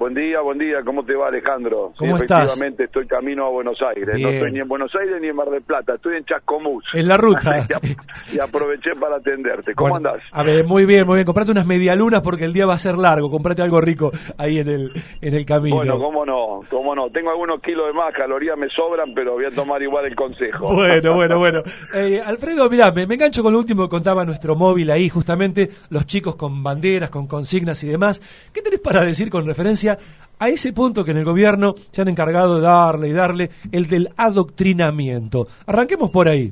buen día, ¿cómo te va, Alejandro? ¿Cómo sí, estás? Efectivamente estoy camino a Buenos Aires, Bien. No estoy ni en Buenos Aires ni en Mar del Plata, estoy en Chascomús. En la ruta. y aproveché para atenderte. ¿Cómo Bueno, andás? A ver, muy bien. Comprate unas medialunas porque el día va a ser largo, comprate algo rico ahí en el camino. Bueno, cómo no. Tengo algunos kilos de más, calorías me sobran, pero voy a tomar igual el consejo. Bueno. Alfredo, mirá, me engancho con lo último que contaba nuestro móvil ahí, justamente, los chicos con banderas, con consignas y demás. ¿Qué tenés para decir con referencia a ese punto que en el gobierno se han encargado de darle, el del adoctrinamiento? Arranquemos por ahí.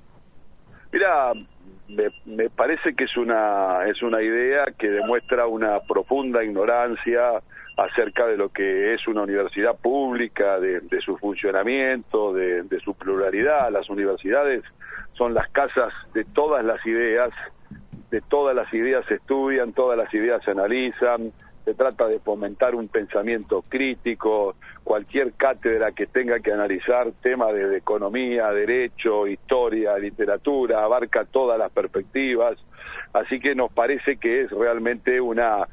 Mirá, me parece que es una idea que demuestra una profunda ignorancia acerca de lo que es una universidad pública, de su funcionamiento, de su pluralidad. Las universidades son las casas de todas las ideas se estudian, todas las ideas se analizan, se trata de fomentar un pensamiento crítico, cualquier cátedra que tenga que analizar temas de economía, derecho, historia, literatura, abarca todas las perspectivas, así que nos parece que es realmente una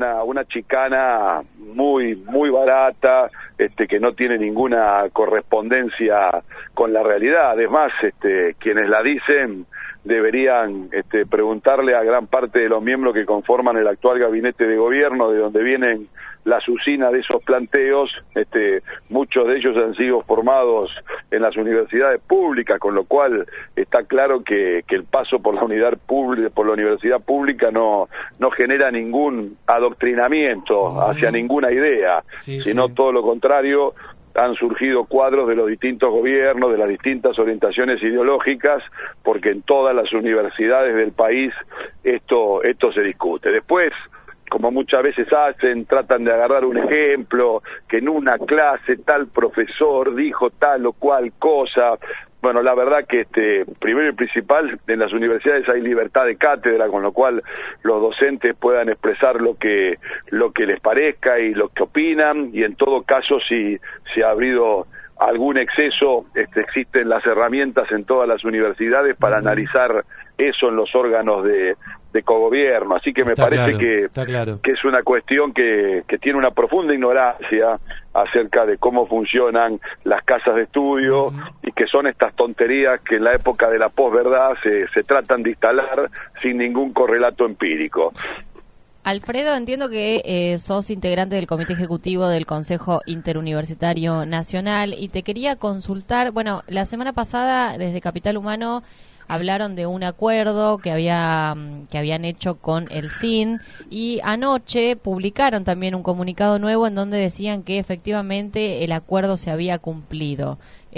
chicana muy barata, que no tiene ninguna correspondencia con la realidad. Además, quienes la dicen deberían preguntarle a gran parte de los miembros que conforman el actual gabinete de gobierno de donde vienen las usinas de esos planteos. Muchos de ellos han sido formados en las universidades públicas, con lo cual está claro que el paso por la universidad pública no genera ningún adoctrinamiento hacia ninguna idea, sino todo lo contrario. Han surgido cuadros de los distintos gobiernos, de las distintas orientaciones ideológicas, porque en todas las universidades del país esto se discute. Después, como muchas veces tratan de agarrar un ejemplo, que en una clase tal profesor dijo tal o cual cosa. Bueno, la verdad que primero y principal, en las universidades hay libertad de cátedra, con lo cual los docentes puedan expresar lo que les parezca y lo que opinan, y en todo caso, si ha habido algún exceso, existen las herramientas en todas las universidades para analizar eso en los órganos de cogobierno, así que me parece que es una cuestión que tiene una profunda ignorancia acerca de cómo funcionan las casas de estudio y que son estas tonterías que en la época de la posverdad se tratan de instalar sin ningún correlato empírico. Alfredo, entiendo que sos integrante del Comité Ejecutivo del Consejo Interuniversitario Nacional y te quería consultar, bueno, la semana pasada desde Capital Humano hablaron de un acuerdo que habían hecho con el CIN y anoche publicaron también un comunicado nuevo en donde decían que efectivamente el acuerdo se había cumplido.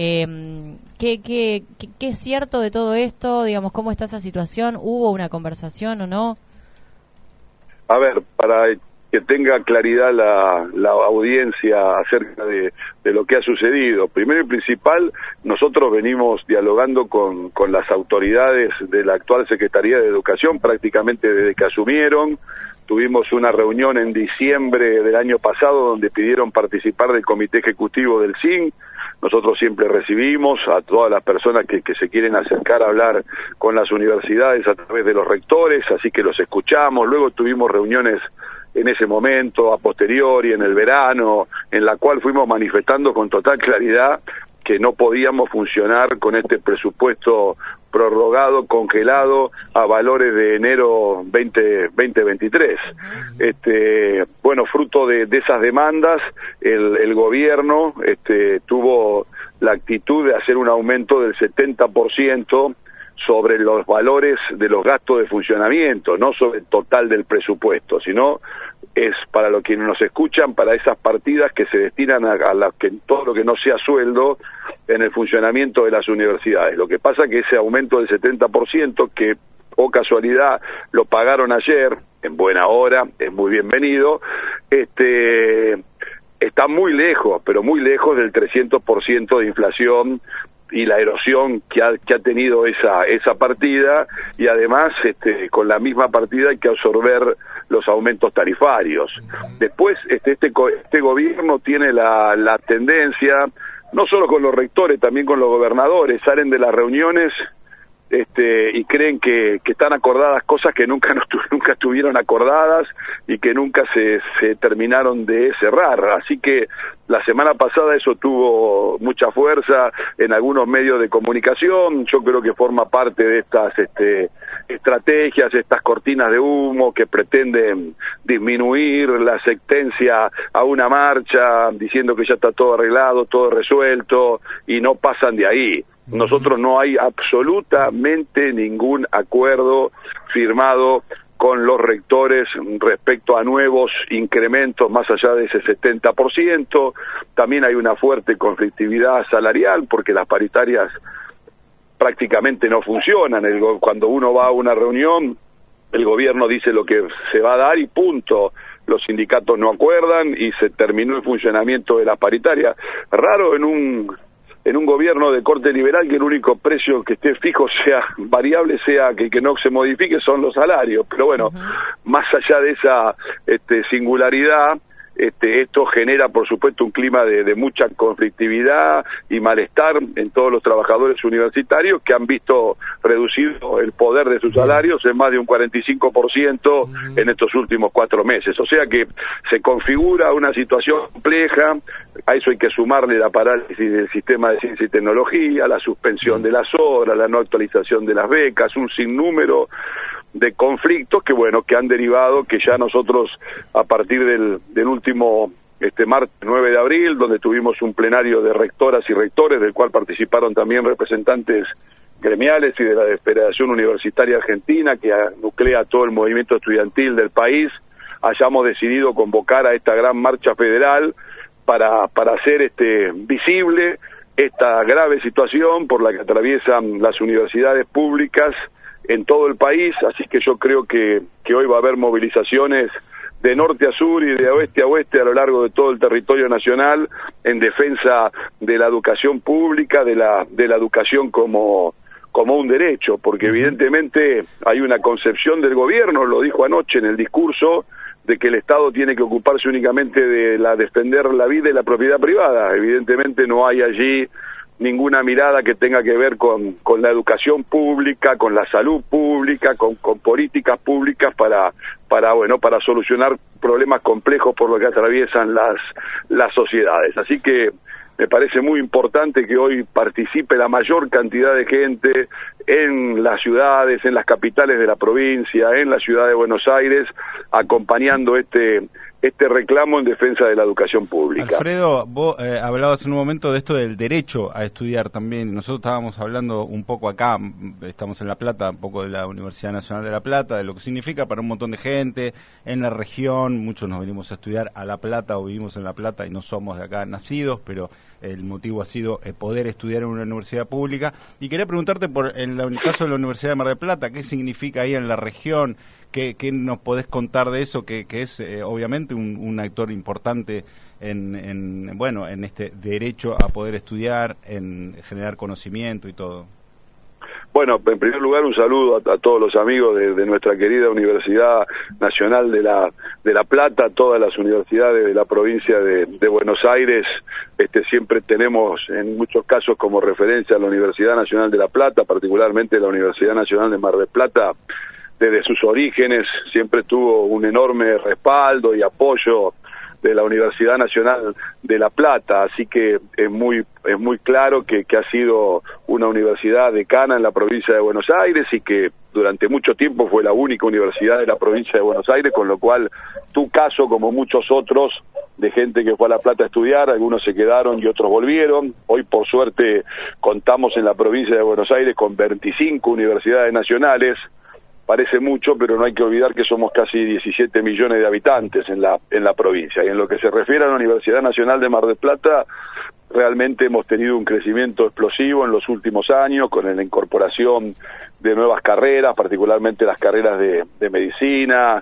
¿Qué es cierto de todo esto? Digamos, ¿cómo está esa situación? ¿Hubo una conversación o no? A ver, para que tenga claridad la audiencia acerca de lo que ha sucedido. Primero y principal, nosotros venimos dialogando con las autoridades de la actual Secretaría de Educación prácticamente desde que asumieron. Tuvimos una reunión en diciembre del año pasado donde pidieron participar del Comité Ejecutivo del CIN. Nosotros siempre recibimos a todas las personas que se quieren acercar a hablar con las universidades a través de los rectores, así que los escuchamos. Luego tuvimos reuniones en ese momento, a posteriori, en el verano, en la cual fuimos manifestando con total claridad que no podíamos funcionar con este presupuesto prorrogado, congelado, a valores de enero 2023. Bueno, fruto de esas demandas, el gobierno tuvo la actitud de hacer un aumento del 70% sobre los valores de los gastos de funcionamiento, no sobre el total del presupuesto, sino es para los que nos escuchan, para esas partidas que se destinan a todo lo que no sea sueldo en el funcionamiento de las universidades. Lo que pasa que ese aumento del 70%, que o casualidad lo pagaron ayer, en buena hora, es muy bienvenido, está muy lejos, pero muy lejos del 300% de inflación y la erosión que ha tenido esa partida, y además con la misma partida hay que absorber los aumentos tarifarios. Después este gobierno tiene la tendencia, no solo con los rectores, también con los gobernadores, salen de las reuniones y creen que están acordadas cosas que nunca estuvieron acordadas y que nunca se terminaron de cerrar. Así que la semana pasada eso tuvo mucha fuerza en algunos medios de comunicación. Yo creo que forma parte de estas estrategias, estas cortinas de humo que pretenden disminuir la asistencia a una marcha, diciendo que ya está todo arreglado, todo resuelto, y no pasan de ahí. Nosotros no hay absolutamente ningún acuerdo firmado con los rectores respecto a nuevos incrementos más allá de ese 70%. También hay una fuerte conflictividad salarial porque las paritarias prácticamente no funcionan. Cuando uno va a una reunión, el gobierno dice lo que se va a dar y punto. Los sindicatos no acuerdan y se terminó el funcionamiento de las paritarias. Raro en un gobierno de corte liberal que el único precio que esté fijo sea variable, sea que no se modifique, son los salarios. Pero bueno, más allá de esa singularidad, esto genera, por supuesto, un clima de mucha conflictividad y malestar en todos los trabajadores universitarios que han visto reducido el poder de sus salarios en más de un 45% en estos últimos 4 meses. O sea que se configura una situación compleja. A eso hay que sumarle la parálisis del sistema de ciencia y tecnología, la suspensión de las obras, la no actualización de las becas, un sinnúmero de conflictos que han derivado que ya nosotros a partir del último martes 9 de abril, donde tuvimos un plenario de rectoras y rectores, del cual participaron también representantes gremiales y de la Federación Universitaria Argentina, que nuclea todo el movimiento estudiantil del país, hayamos decidido convocar a esta gran marcha federal para hacer visible esta grave situación por la que atraviesan las universidades públicas en todo el país. Así que yo creo que hoy va a haber movilizaciones de norte a sur y de oeste a oeste a lo largo de todo el territorio nacional en defensa de la educación pública, de la educación como un derecho, porque evidentemente hay una concepción del gobierno, lo dijo anoche en el discurso, de que el Estado tiene que ocuparse únicamente de defender la vida y la propiedad privada. Evidentemente no hay allí ninguna mirada que tenga que ver con la educación pública, con la salud pública, con políticas públicas para solucionar problemas complejos por los que atraviesan las sociedades. Así que me parece muy importante que hoy participe la mayor cantidad de gente en las ciudades, en las capitales de la provincia, en la ciudad de Buenos Aires, acompañando este reclamo en defensa de la educación pública. Alfredo, vos hablabas en un momento de esto del derecho a estudiar también. Nosotros estábamos hablando un poco acá, estamos en La Plata, un poco de la Universidad Nacional de La Plata, de lo que significa para un montón de gente en la región. Muchos nos venimos a estudiar a La Plata o vivimos en La Plata y no somos de acá nacidos, pero el motivo ha sido poder estudiar en una universidad pública. Y quería preguntarte en el caso de la Universidad de Mar del Plata, ¿qué significa ahí en la región? ¿Qué nos podés contar de eso? Que es obviamente un actor importante en este derecho a poder estudiar, en generar conocimiento y todo. Bueno, en primer lugar un saludo a todos los amigos de nuestra querida Universidad Nacional de La Plata, todas las universidades de la provincia de Buenos Aires. Siempre tenemos en muchos casos como referencia a la Universidad Nacional de La Plata, particularmente la Universidad Nacional de Mar del Plata. Desde sus orígenes siempre tuvo un enorme respaldo y apoyo de la Universidad Nacional de La Plata, así que es muy claro que ha sido una universidad decana en la provincia de Buenos Aires y que durante mucho tiempo fue la única universidad de la provincia de Buenos Aires, con lo cual tu caso, como muchos otros, de gente que fue a La Plata a estudiar, algunos se quedaron y otros volvieron. Hoy, por suerte, contamos en la provincia de Buenos Aires con 25 universidades nacionales. Parece mucho, pero no hay que olvidar que somos casi 17 millones de habitantes en la provincia. Y en lo que se refiere a la Universidad Nacional de Mar del Plata, realmente hemos tenido un crecimiento explosivo en los últimos años, con la incorporación de nuevas carreras, particularmente las carreras de medicina,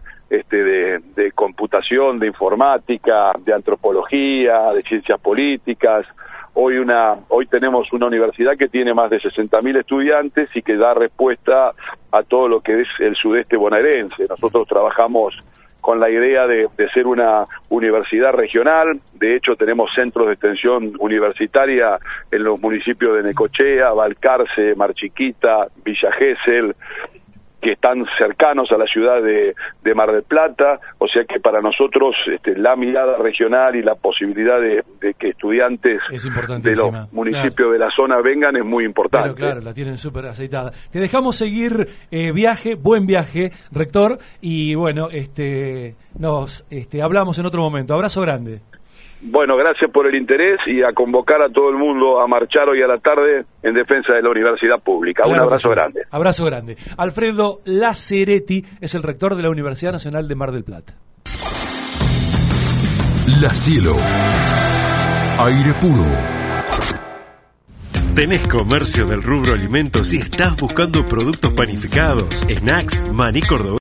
de computación, de informática, de antropología, de ciencias políticas. Hoy tenemos una universidad que tiene más de 60.000 estudiantes y que da respuesta a todo lo que es el sudeste bonaerense. Nosotros trabajamos con la idea de ser una universidad regional. De hecho, tenemos centros de extensión universitaria en los municipios de Necochea, Balcarce, Mar Chiquita, Villa Gesell, que están cercanos a la ciudad de Mar del Plata, o sea que para nosotros la mirada regional y la posibilidad de que estudiantes de los municipios de la zona vengan es muy importante. Pero claro, la tienen súper aceitada. Te dejamos seguir buen viaje, rector, y bueno, nos hablamos en otro momento. Abrazo grande. Bueno, gracias por el interés y a convocar a todo el mundo a marchar hoy a la tarde en defensa de la universidad pública. Claro, un abrazo grande. Abrazo grande. Alfredo Laceretti es el rector de la Universidad Nacional de Mar del Plata. La Cielo. Aire puro. ¿Tenés comercio del rubro alimentos y estás buscando productos panificados, snacks, maní cordobés?